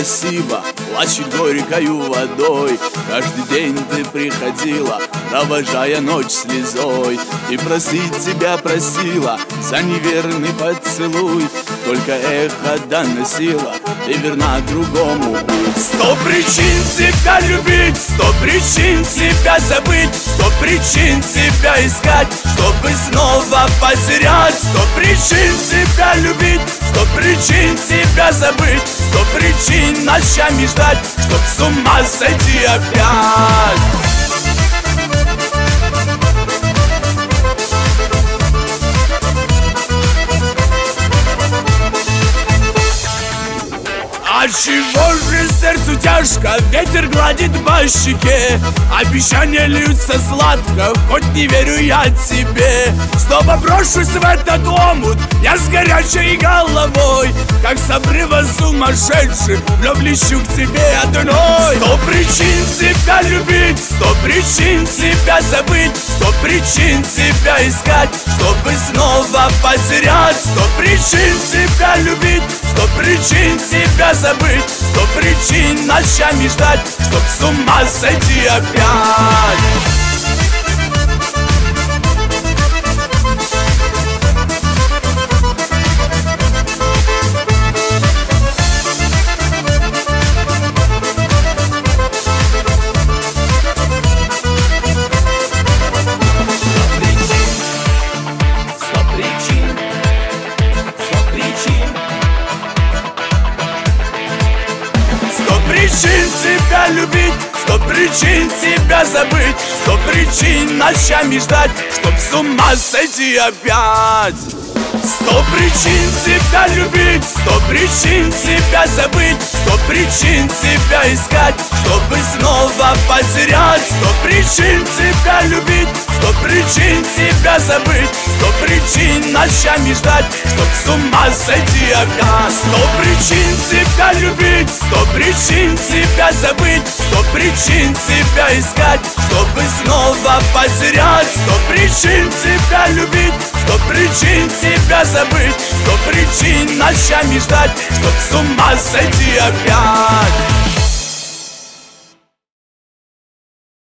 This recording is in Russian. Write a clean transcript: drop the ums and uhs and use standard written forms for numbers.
спасибо плачет горькою водой. Каждый день ты приходила, провожая ночь слезой, и просить тебя просила за неверный поцелуй. Только эхо доносило, ты верна другому. 100 причин тебя любить, 100 причин тебя забыть, 100 причин тебя искать, чтобы снова потерять. 100 причин тебя любить, 100 причин тебя забыть, 100 причин ночами ждать, чтоб с ума сойти опять. А чего же сердцу тяжко, ветер гладит по щеке, обещания льются сладко, хоть не верю я тебе. Снова брошусь в этот омут, я с горячей головой, как с обрыва сумасшедший, вновь лечу к тебе одной. 100 причин тебя любить, 100 причин тебя забыть, 100 причин тебя искать, чтобы снова потерять. 100 причин тебя любить, 100 причин тебя забыть, 100 причин ночами ждать, чтоб с ума сойти опять. Причин тебя любить, 100 причин тебя забыть, 100 причин ночами ждать, чтоб с ума сойти опять. 100 причин тебя любить, 100 причин тебя забыть, 100 причин тебя искать, чтобы снова потерять. 100 причин тебя любить, 100 причин тебя забыть, 100 причин ночами ждать, чтоб с ума сойти опять. 100 причин тебя любить, 100 причин тебя забыть, 100 причин тебя искать, чтобы снова потерять. 100 причин тебя любить, 100 причин тебя забыть, 100 причин ночами ждать, чтоб с ума сойти опять.